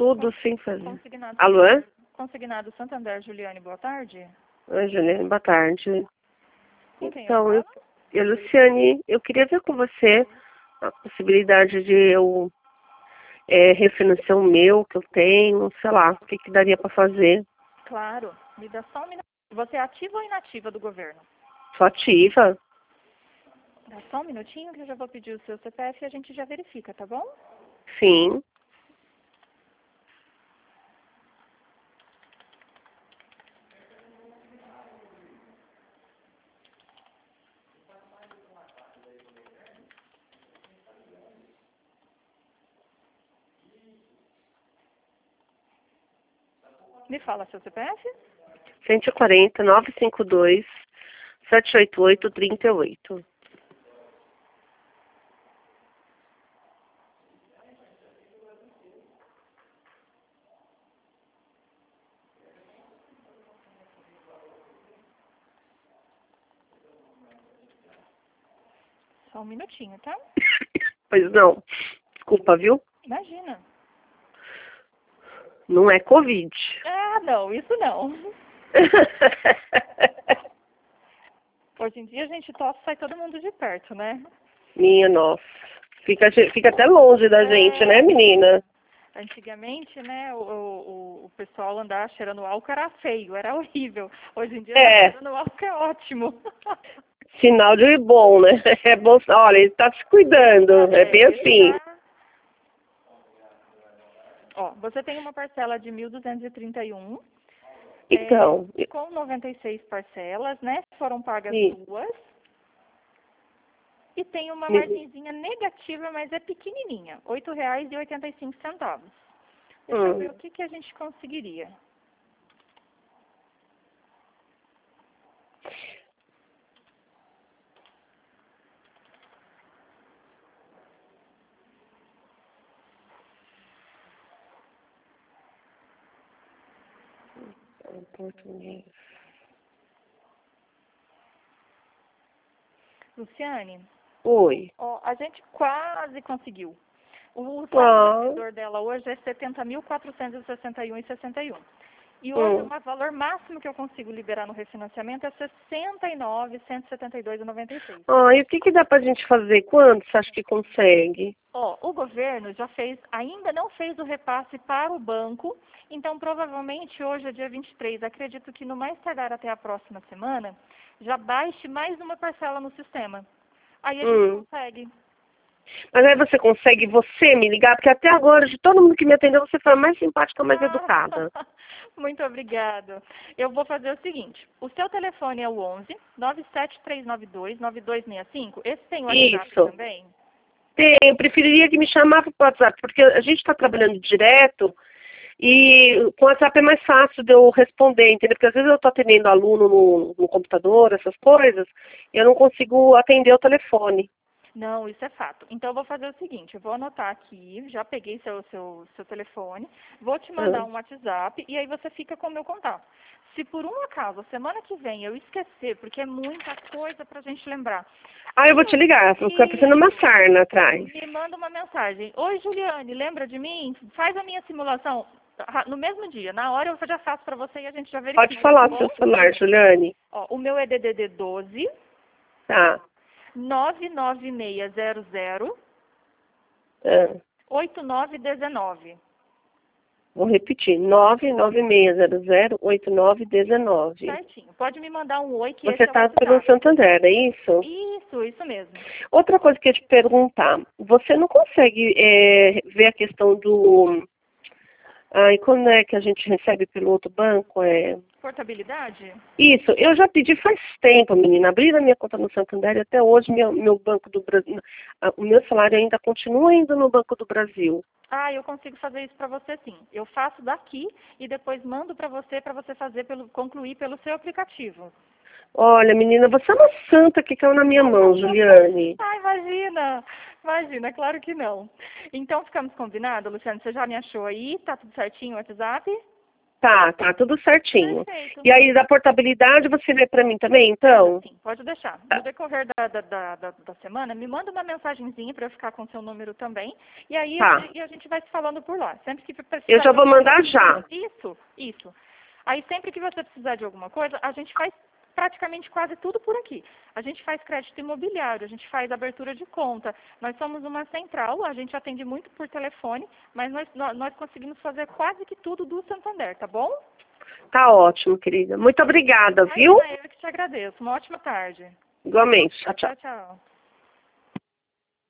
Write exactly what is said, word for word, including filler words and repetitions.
tudo sem fazer. Consignado, Alô? Consignado Santander, Juliane, boa tarde. Oi, Juliane, boa tarde. Com quem Então, eu eu, falo? eu, Luciane, eu queria ver com você a possibilidade de eu é, refinanciar o meu que eu tenho, sei lá, o que, que daria para fazer. Claro, me dá só um minuto. Você é ativa ou inativa do governo? Sou ativa? Dá só um minutinho que eu já vou pedir o seu C P F e a gente já verifica, tá bom? Sim. Me fala seu C P F? cento e quarenta, novecentos e cinquenta e dois, setecentos e oitenta e oito, trinta e oito. Só um minutinho, tá? Pois não. Desculpa, viu? Imagina. Não é Covid. Ah, não, isso não. Hoje em dia a gente tosse e sai todo mundo de perto, né? Minha nossa. Fica, fica até longe da É. gente, né, menina? Antigamente, né, o, o, o pessoal andar cheirando álcool era feio, era horrível. Hoje em dia, É. andar cheirando álcool é ótimo. Sinal de bom, né? É bom. Olha, ele tá se cuidando. É bem assim. Tá. Ó, você tem uma parcela de mil duzentos e trinta e um. Então. É, com noventa e seis parcelas, né? Foram pagas E, duas. E tem uma me, margenzinha negativa, mas é pequenininha. oito reais e oitenta e cinco centavos. Deixa eu hum. ver o que, que a gente conseguiria. Português. Luciane, Oi. ó, a gente quase conseguiu. O Ah, saldo dela hoje é setenta mil quatrocentos e sessenta e um vírgula sessenta e um. E hoje hum. o valor máximo que eu consigo liberar no refinanciamento é sessenta e nove mil cento e setenta e dois vírgula noventa e seis. Ah, e o que, que dá pra gente fazer? Quanto você acha que consegue? Ó, o governo já fez, ainda não fez o repasse para o banco, então provavelmente hoje é dia vinte e três. Acredito que no mais tardar até a próxima semana já baixe mais uma parcela no sistema. Aí a gente Hum. consegue. Mas aí você consegue você me ligar? Porque até agora, de todo mundo que me atendeu, você foi a mais simpática, mais educada. Ah, muito obrigada. Eu vou fazer o seguinte, o seu telefone é o onze, nove sete três nove dois, nove dois seis cinco. Esse tem o WhatsApp Isso. também? Tem, eu preferiria que me chamasse para o WhatsApp, porque a gente está trabalhando direto e com o WhatsApp é mais fácil de eu responder, entendeu? Porque às vezes eu estou atendendo aluno no, no computador, essas coisas, e eu não consigo atender o telefone. Não, isso é fato. Então eu vou fazer o seguinte, eu vou anotar aqui, já peguei seu, seu, seu telefone, vou te mandar Ah. um WhatsApp e aí você fica com o meu contato. Se por um acaso, a semana que vem eu esquecer, porque é muita coisa pra gente lembrar. Ah, eu vou te ligar, fica parecendo uma sarna atrás. Me manda uma mensagem. Oi, Juliane, lembra de mim? Faz a minha simulação. Ah, no mesmo dia, na hora eu já faço pra você e a gente já verifica. Pode falar Tá do bom? seu celular, Juliane. Ó, o meu é D D D doze, Tá. nove nove seis zero zero, Ah. oito nove um nove. Vou repetir, nove nove seis zero zero oito nove um nove. Certinho. Pode me mandar um oi que Você esse é o está pelo WhatsApp. Santander, é isso? Isso, isso mesmo. Outra coisa que eu ia te perguntar, você não consegue é, ver a questão do... Ai, quando é que a gente recebe pelo outro banco? É... Portabilidade? Isso, eu já pedi faz tempo, menina. Abri a minha conta no Santander e até hoje meu, meu Banco do Brasil, o meu salário ainda continua indo no Banco do Brasil. Ah, eu consigo fazer isso para você sim. Eu faço daqui e depois mando para você, para você fazer pelo, concluir pelo seu aplicativo. Olha, menina, você é uma santa que caiu na minha mão, Juliane. Ah, imagina! Imagina, claro que não. Então ficamos combinados, Luciano? Você já me achou aí? Tá tudo certinho o WhatsApp? Tá, tá, tudo certinho. Perfeito. E aí, da portabilidade, você vê pra mim também, então? Sim, pode deixar. No decorrer da, da, da, da, da semana, me manda uma mensagenzinha para eu ficar com o seu número também. E aí a Tá. gente, e a gente vai se falando por lá. Sempre que precisar Eu já de vou alguma mandar coisa- já. Isso, isso. Aí sempre que você precisar de alguma coisa, a gente faz praticamente quase tudo por aqui. A gente faz crédito imobiliário, a gente faz abertura de conta. Nós somos uma central, a gente atende muito por telefone, mas nós, nós, nós conseguimos fazer quase que tudo do Santander, tá bom? Tá ótimo, querida. Muito obrigada, viu? Ah, eu que te agradeço. Uma ótima tarde. Igualmente. Tchau, tchau. Tchau, tchau.